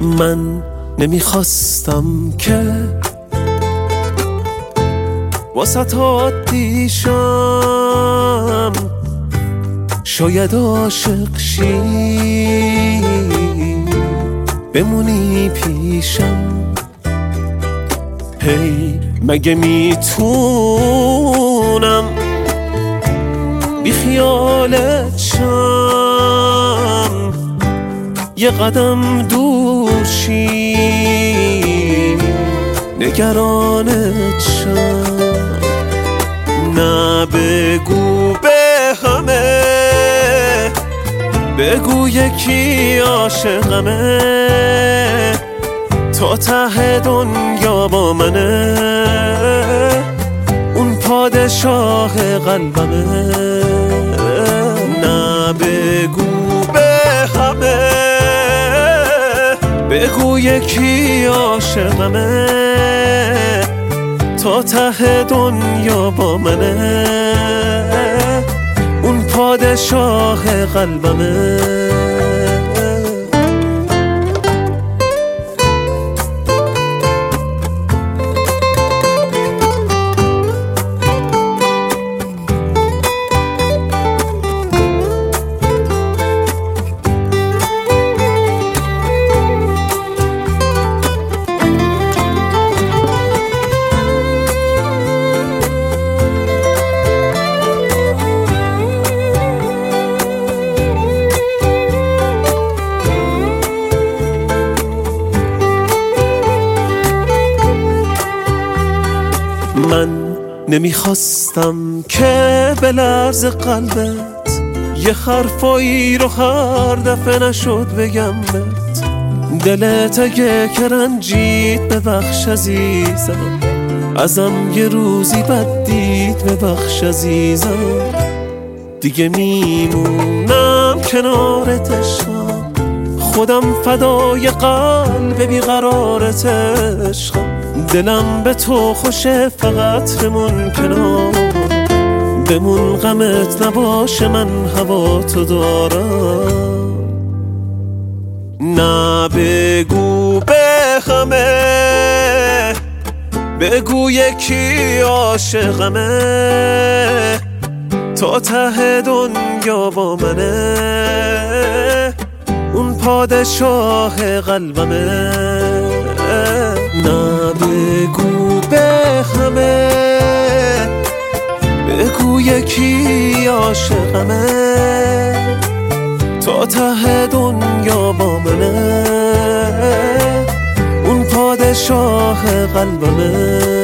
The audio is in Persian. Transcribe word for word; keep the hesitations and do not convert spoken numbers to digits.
من نمیخواستم که واسه عادی شم، شاید عاشق شی بمونی پیشم. هی مگه میتونم بی خیالت شم، یه قدم دور شی نگرانت شم. نه بگو به همه، بگو یکی عاشقمه، تا ته دنیا با منه، اون پادشاه قلبمه. نه بگو به همه، بگو یکی عاشقمه، تا ته دنیا با منه، اون پادشاه قلبمه. من نمیخواستم که به لرز قلبت یه حرفایی رو هر دفعه نشد بگم بهت. دلت اگه که رنجید ببخش عزیزم، ازم یه روزی بد دید ببخش عزیزم. دیگه میمونم کنارت عشقم، خودم فدای قلب بیقرارت عشقم. دلم به تو خوشه فقط بمون کنار، بمون غمت نباشه من هوا تو دارم. نه بگو به همه، بگو یکی عاشقمه، تا ته دنیا با منه، اون پادشاه قلبمه. نه بگو به همه، بگو یکی عاشقمه، تا ته دنیا با منه، اون پادشاه قلبمه.